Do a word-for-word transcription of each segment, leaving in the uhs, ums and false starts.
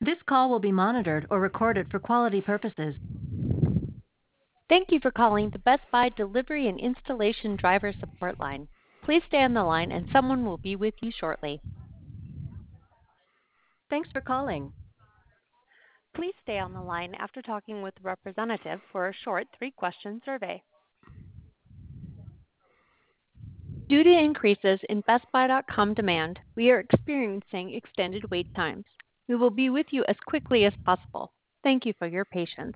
This call will be monitored or recorded for quality purposes. Thank you for calling the Best Buy Delivery and Installation Driver Support Line. Please stay on the line and someone will be with you shortly. Thanks for calling. Please stay on the line after talking with the representative for a short three-question survey. Due to increases in Best Buy dot com demand, we are experiencing extended wait times. We will be with you as quickly as possible. Thank you for your patience.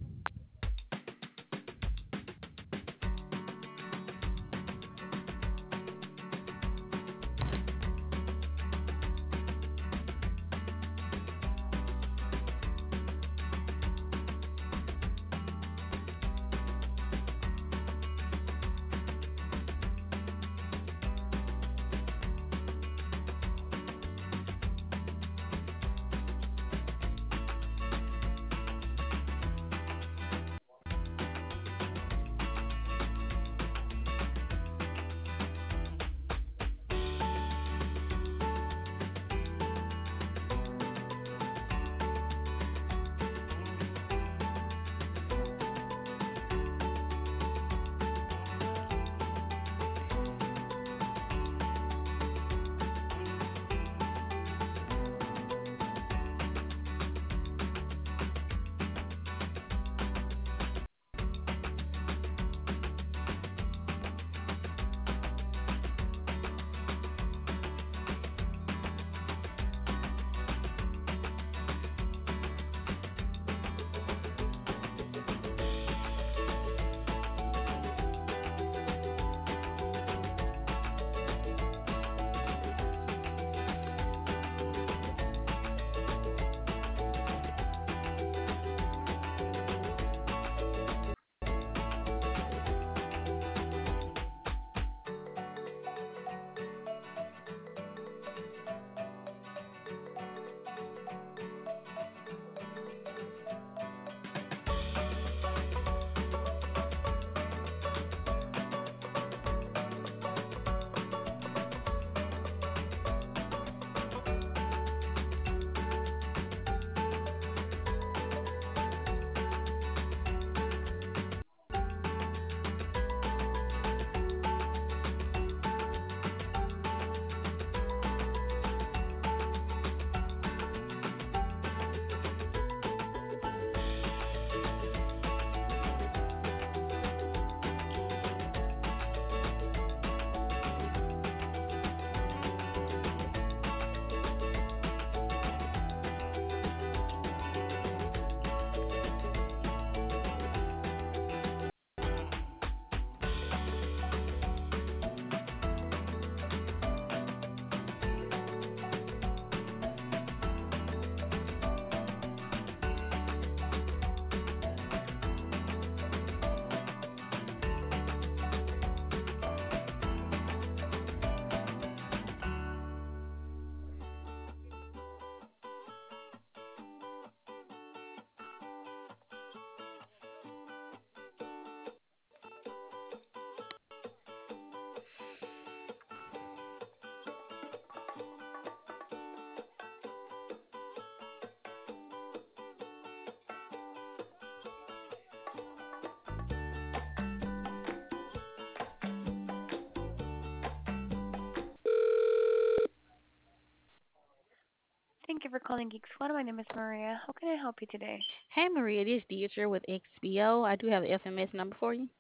Thank you for calling Geek Squad. My name is Maria. How can I help you today? Hey Maria, this is Deidre with X B O. I do have the F M S number for you.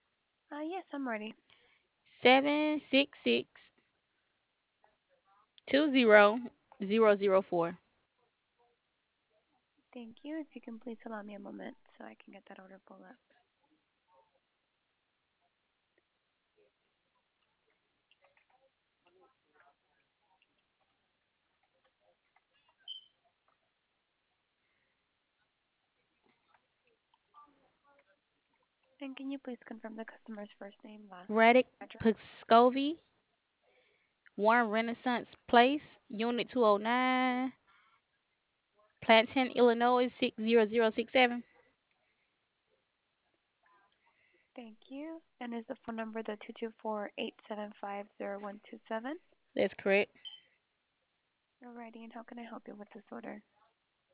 Uh, yes, I'm ready. Seven six six two zero zero zero four. Thank you. If you can please allow me a moment so I can get that order pulled up. And can you please confirm the customer's first name, last name, Raddick address? Piscovy, Warren Renaissance Place, Unit two oh nine, Plantain, Illinois six zero zero six seven. Thank you. And is the phone number the two two four, eight seven five, zero one two seven? That's correct. Alrighty, and how can I help you with this order?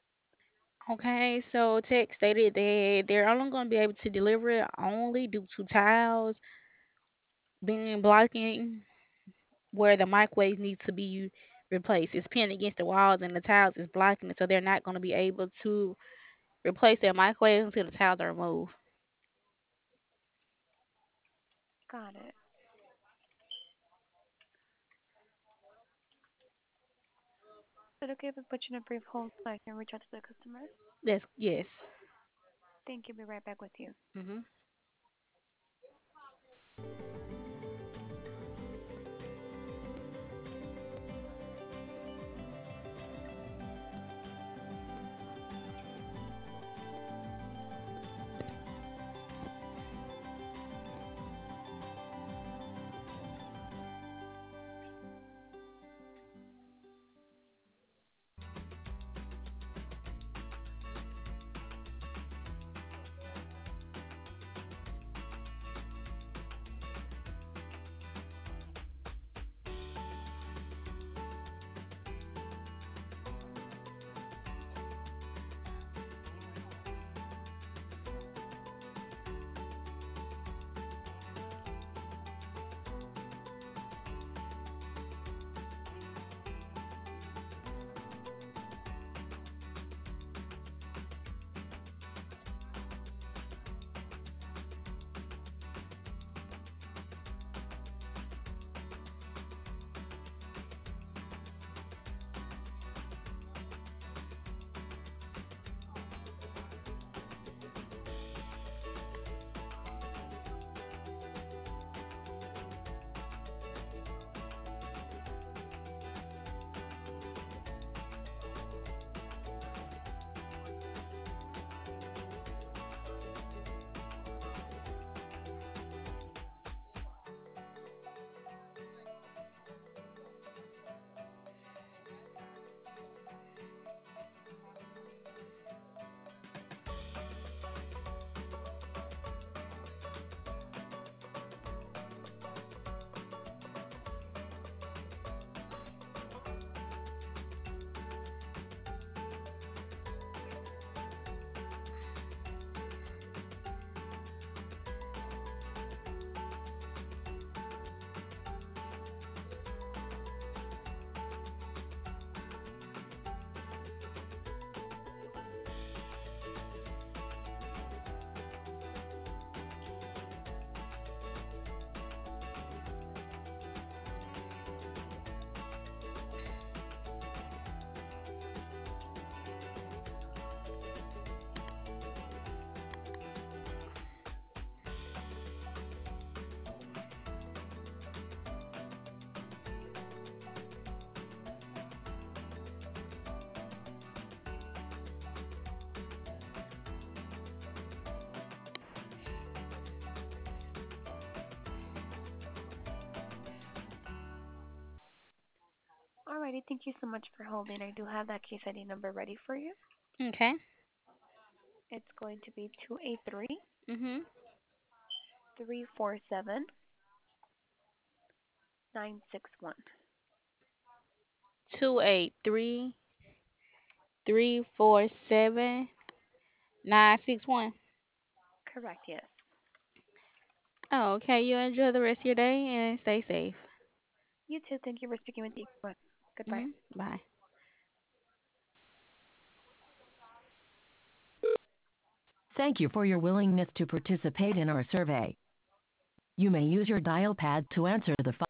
Okay, so tech stated that they're only going to be able to deliver it only due to tiles being blocking where the microwave needs to be replaced. It's pinned against the walls and the tiles is blocking it, so they're not going to be able to replace their microwave until the tiles are removed. Got it. Is it okay if I put you in a brief hold so I can reach out to the customer? That's yes. Thank you. Be right back with you. Mhm. Alrighty. Thank you so much for holding. I do have that case I D number ready for you. Okay. It's going to be two eight three Mhm. three four seven nine six one. Two eight three three four seven nine six one. Correct, yes. Oh, okay. You enjoy the rest of your day and stay safe. You too. Thank you for speaking with me. Goodbye. Mhm. Bye. Thank you for your willingness to participate in our survey. You may use your dial pad to answer the